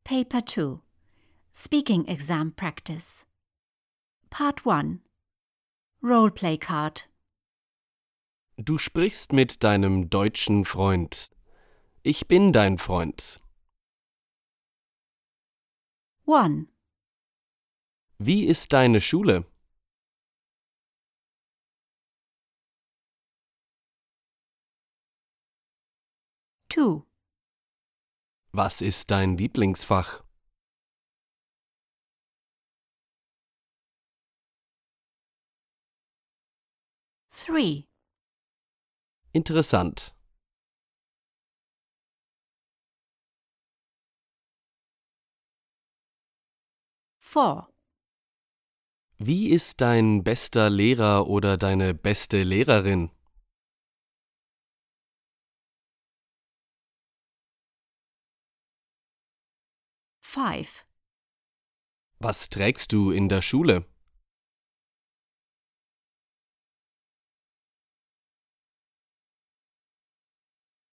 Paper 2. Speaking Exam Practice. Part 1. Roleplay Card. Du sprichst mit deinem deutschen Freund. Ich bin dein Freund. 1. Wie ist deine Schule? 2. Was ist dein Lieblingsfach? 3. Interessant. 4. Wie ist dein bester Lehrer oder deine beste Lehrerin? 5. Was trägst du in der Schule?